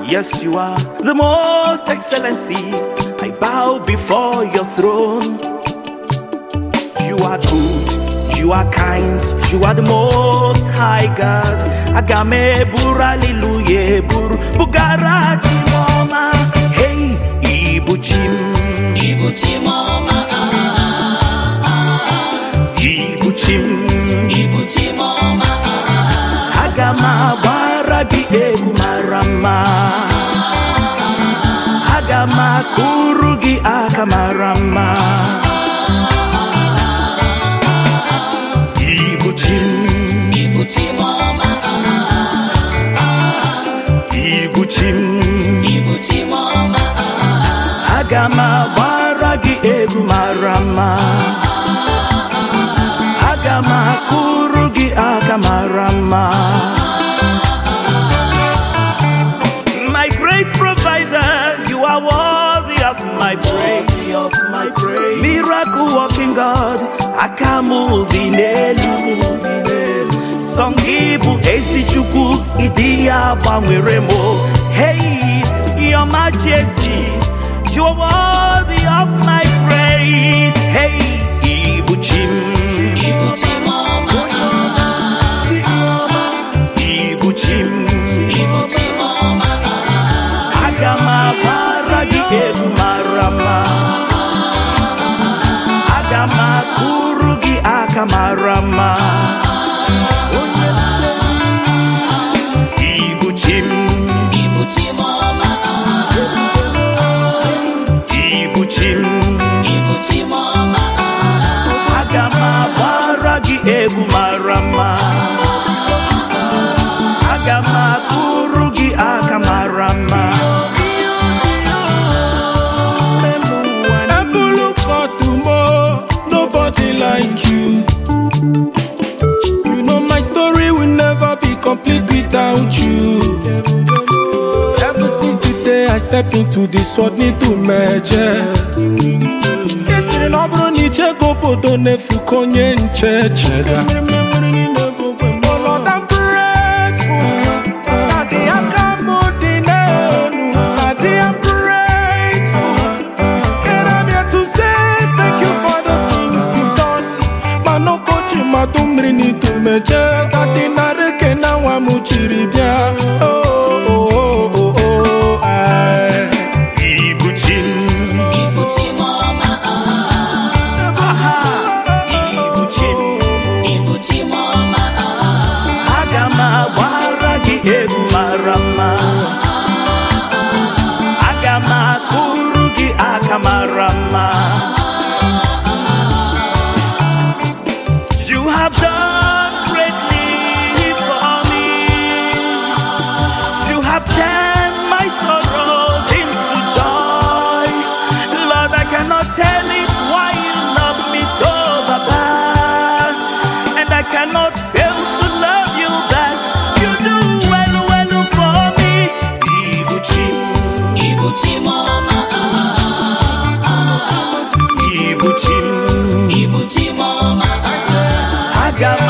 Yes, you are the most excellency. I bow before your throne. You are good, you are kind, you are the most high God. Agame buraliluye bur bugaraji mama. Hey, ibuchim mama. Ibuchim mama. Agama baragi egumarama. Agama kurugi akamarama. Ibuchim mama. Ibuchim mama. Agama baragi egumarama. Agama kurugi akamarama. My great provider, you are worthy of my praise. Miracle working God, Akamu dinelu. Songibu esichuku idia bamweremo. Hey, your majesty, you are worthy of my praise. Hey, Ibuchim mama. Ibuchim mama. Agama baragi egumarama. Agama kurugi akamarama. Ibuchim mama. Ibuchim mama. Agama baragi egumarama. Agama kurugi akamarama. Nobody like you. You know my story will never be complete without you. Ever since the day I stepped into this world, need to measure. Esiri nobro ni chego podo nefu konye nchechega. Oh Lord, I'm grateful. Adi akamudinenu. Adi, I'm grateful. And I'm here to say thank you for the things you've done. Mano kochi madumri ni tumeje. Adi nareke na wamuchiribia. Ibuchim mama. Ibuchim mama. Agama waragi egumarama. Agama kurugi akamarama. You have done greatly for me. You have turned my sorrows into joy. Lord, I cannot tell it why you love me so bad, and I cannot fail to love you back. You do well for me. Ibuchim mama. Ibuchim mama. Agama